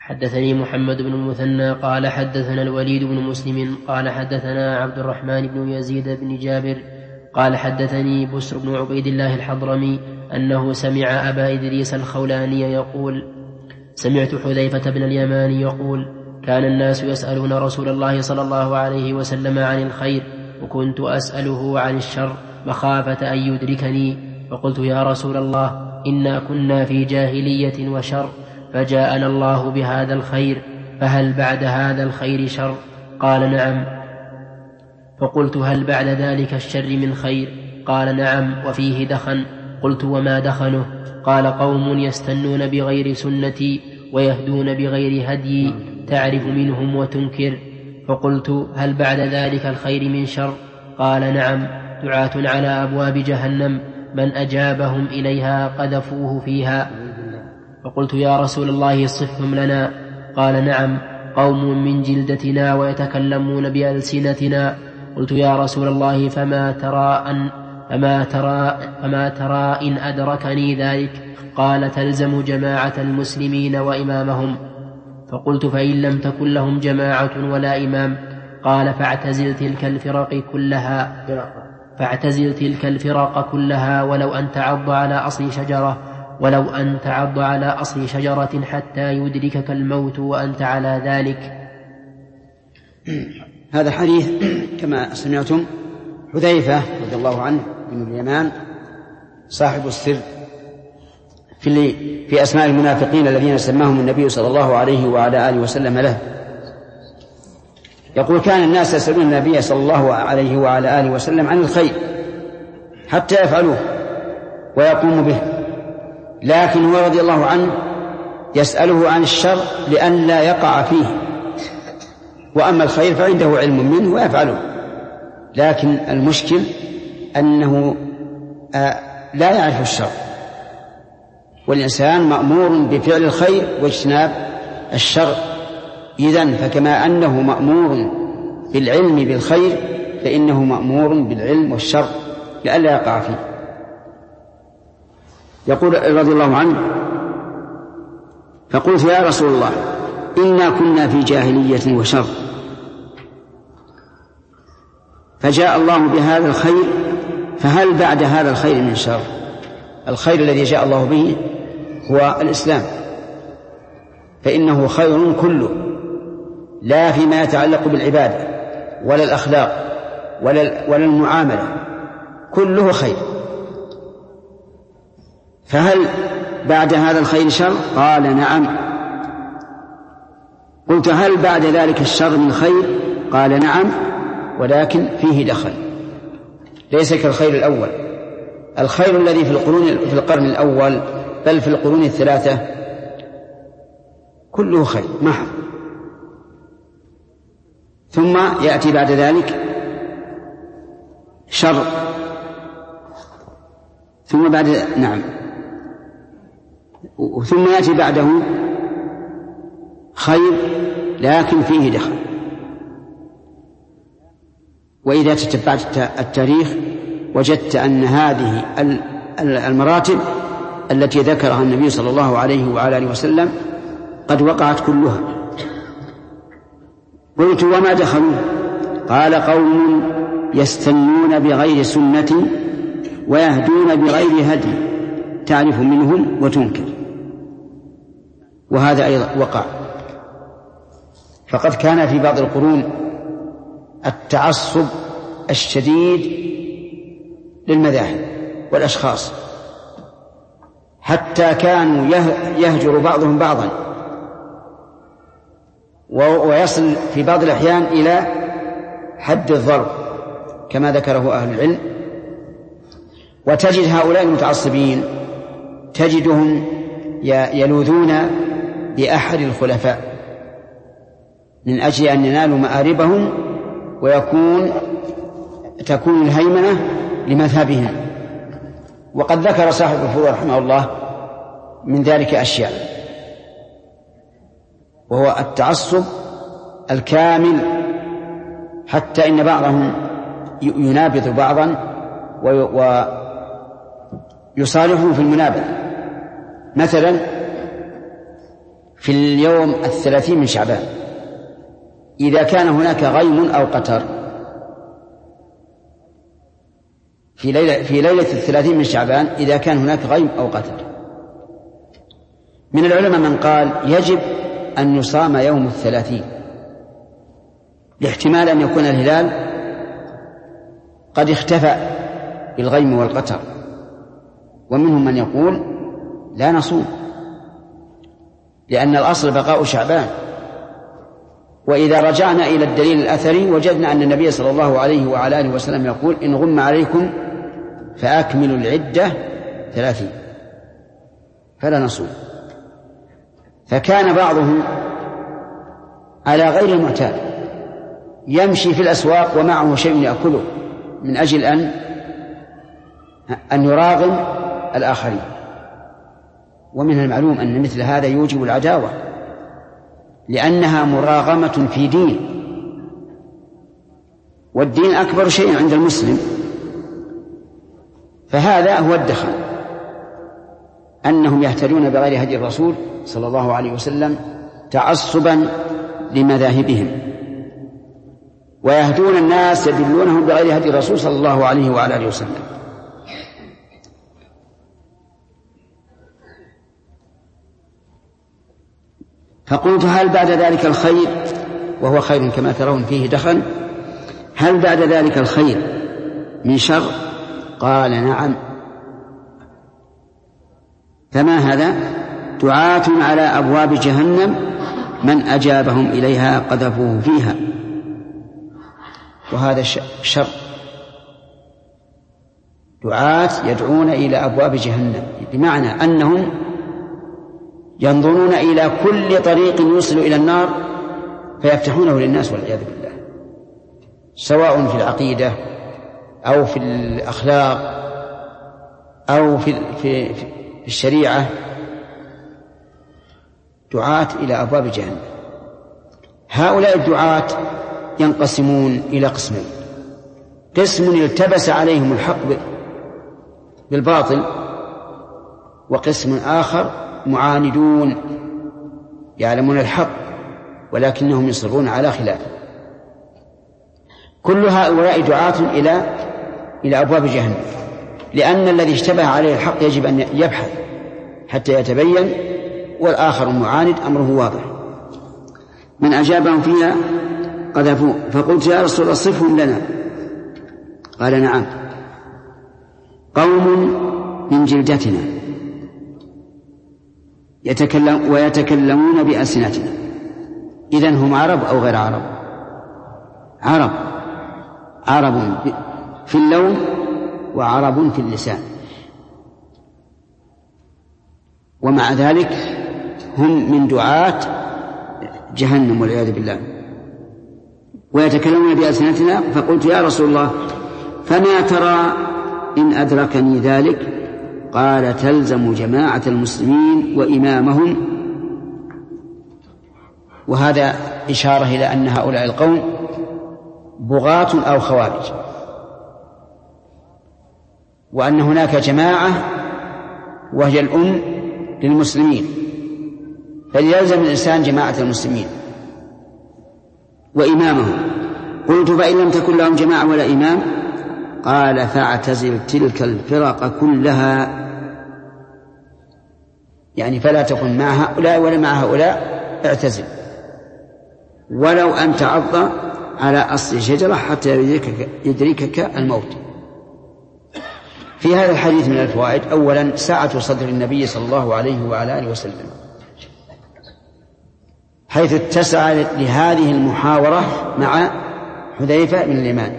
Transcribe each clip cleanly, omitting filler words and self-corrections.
حدثني محمد بن المثنى قال حدثنا الوليد بن مسلم قال حدثنا عبد الرحمن بن يزيد بن جابر قال حدثني بسر بن عبيد الله الحضرمي أنه سمع أبا إدريس الخولاني يقول سمعت حذيفة بن اليمان يقول كان الناس يسألون رسول الله صلى الله عليه وسلم عن الخير وكنت أسأله عن الشر مخافة أن يدركني، فقلت يا رسول الله إنا كنا في جاهلية وشر فجاءنا الله بهذا الخير، فهل بعد هذا الخير شر؟ قال نعم. فقلت هل بعد ذلك الشر من خير؟ قال نعم وفيه دخن. قلت وما دخنه؟ قال قوم يستنون بغير سنتي ويهدون بغير هدي تعرف منهم وتنكر. فقلت هل بعد ذلك الخير من شر؟ قال نعم، دعاة على أبواب جهنم من أجابهم إليها قذفوه فيها. فقلت يا رسول الله صفهم لنا. قال نعم، قوم من جلدتنا ويتكلمون بألسنتنا. قلت يا رسول الله فما ترى إن أدركني ذلك؟ قال تلزم جماعة المسلمين وإمامهم. فقلت فإن لم تكن لهم جماعة ولا إمام؟ قال فاعتزل تلك الفرق كلها ولو أن تعض على أصل شجرة حتى يدركك الموت وأنت على ذلك. هذا الحديث كما سمعتم حذيفة رضي الله عنه بن اليمان صاحب السر في أسماء المنافقين الذين سماهم النبي صلى الله عليه وعلى آله وسلم له، يقول كان الناس يسألون النبي صلى الله عليه وعلى آله وسلم عن الخير حتى يفعلوه ويقوموا به، لكن هو رضي الله عنه يسأله عن الشر لأن لا يقع فيه، وأما الخير فعنده علم منه ويفعله. لكن المشكل أنه لا يعرف الشر، والإنسان مأمور بفعل الخير واجتناب الشر. إذن فكما أنه مأمور بالعلم بالخير فإنه مأمور بالعلم والشر لئلا يقع فيه. يقول رضي الله عنه فقلت يا رسول الله إنا كنا في جاهلية وشر فجاء الله بهذا الخير، فهل بعد هذا الخير من شر؟ الخير الذي جاء الله به هو الإسلام، فإنه خير كله، لا فيما يتعلق بالعبادة ولا الأخلاق ولا المعاملة، كله خير. فهل بعد هذا الخير شر؟ قال نعم. قلت هل بعد ذلك الشر من خير؟ قال نعم ولكن فيه دخل، ليس كالخير الأول. الخير الذي في القرن الأول بل في القرون الثلاثة كله خير محض، ثم يأتي بعد ذلك شر، ثم يأتي بعده خير لكن فيه دخل. وإذا تتبعت التاريخ وجدت أن هذه المراتب التي ذكرها النبي صلى الله عليه وعلى آله وسلم قد وقعت كلها. قلت وما دخلوا؟ قال قوم يستنون بغير سنتي ويهدون بغير هدي تعرف منهم وتنكر. وهذا أيضا وقع، فقد كان في بعض القرون التعصب الشديد للمذاهب والأشخاص، حتى كانوا يهجر بعضهم بعضا، ويصل في بعض الأحيان إلى حد الضرب كما ذكره أهل العلم. وتجد هؤلاء المتعصبين تجدهم يلوذون بأحد الخلفاء من أجل أن ينالوا مآربهم وتكون الهيمنة لمذهبهم. وقد ذكر صاحب الفروع رحمه الله من ذلك أشياء، وهو التعصب الكامل، حتى إن بعضهم ينابذ بعضا ويصالحه في المنابذ. مثلا في اليوم 30 من شعبان إذا كان هناك غيم أو قتر في ليلة 30 من شعبان إذا كان هناك غيم أو قتر. من العلماء من قال يجب أن يصام يوم 30 لاحتمال أن يكون الهلال قد اختفى بالغيم والقتر، ومنهم من يقول لا نصوم لأن الأصل بقاء شعبان. وإذا رجعنا إلى الدليل الأثري وجدنا أن النبي صلى الله عليه وعلى آله وسلم يقول إن غم عليكم فأكملوا العدة 30 فلا نصوم. فكان بعضهم على غير المعتاد يمشي في الأسواق ومعه شيء يأكله من أجل أن يراغم الآخرين، ومن المعلوم أن مثل هذا يوجب العداوة لأنها مراغمة في دين، والدين أكبر شيء عند المسلم. فهذا هو الدخل، أنهم يهتدون بغير هدي الرسول صلى الله عليه وسلم تعصبا لمذاهبهم، ويهدون الناس يدلونهم بغير هدي الرسول صلى الله عليه وعلى آله وسلم. فقلت هل بعد ذلك الخير، وهو خير كما ترون فيه دخل، هل بعد ذلك الخير من شر؟ قال نعم. فما هذا؟ دعاة على أبواب جهنم من أجابهم إليها قذفوه فيها. وهذا شر، دعاة يدعون إلى أبواب جهنم، بمعنى أنهم ينظرون إلى كل طريق يوصل إلى النار فيفتحونه للناس والعياذ بالله، سواء في العقيدة أو في الأخلاق أو في الشريعة. دعاة إلى أبواب جهنم. هؤلاء الدعاة ينقسمون إلى قسمين: قسم التبس عليهم الحق بالباطل، وقسم آخر معاندون يعلمون الحق ولكنهم يصرون على خلافه. كل هؤلاء دعاة إلى أبواب جهنم، لأن الذي اشتبه عليه الحق يجب أن يبحث حتى يتبين، والآخر معاند أمره واضح. من أجابهم فيها قذفوه. فقلت يا رسول الله صفهم لنا. قال نعم، قوم من جلدتنا ويتكلمون بألسنتنا. إذن هم عرب أو غير عرب؟ عرب في اللون وعرب في اللسان، ومع ذلك هم من دعاة جهنم والعياذ بالله. ويتكلمون بألسنتنا. فقلت يا رسول الله فما ترى إن أدركني ذلك؟ قال تلزم جماعة المسلمين وإمامهم. وهذا إشارة إلى أن هؤلاء القوم بغاة أو خوارج، وأن هناك جماعة وهي الأم للمسلمين، فليلزم الإنسان جماعة المسلمين وإمامهم. قلت فإن لم تكن لهم جماعة ولا إمام؟ قال فاعتزل تلك الفرق كلها، يعني فلا تكن مع هؤلاء ولا مع هؤلاء، اعتزل، ولو أن تعض على أصل شجرة حتى يدركك الموت. في هذا الحديث من الفوائد: أولا سعة صدر النبي صلى الله عليه وعلى آله وسلم، حيث اتسع لهذه المحاورة مع حذيفة بن اليمان.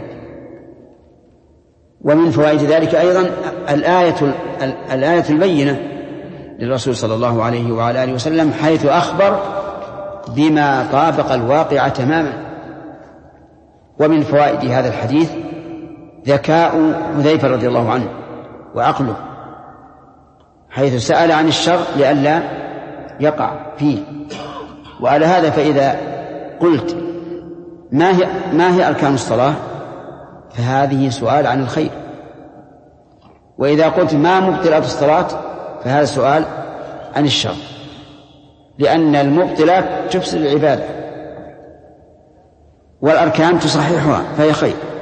ومن فوائد ذلك أيضا الآية البينة للرسول صلى الله عليه وعلى آله وسلم، حيث أخبر بما طابق الواقع تماما. ومن فوائد هذا الحديث ذكاء حذيفة رضي الله عنه وعقله، حيث سأل عن الشر لئلا يقع فيه. وعلى هذا فإذا قلت ما هي أركان الصلاة؟ فهذه سؤال عن الخير. وإذا قلت ما مبطلات الصلاة؟ فهذا سؤال عن الشر. لأن المبطلات تفسد العبادة والأركان تصححها فهي خير.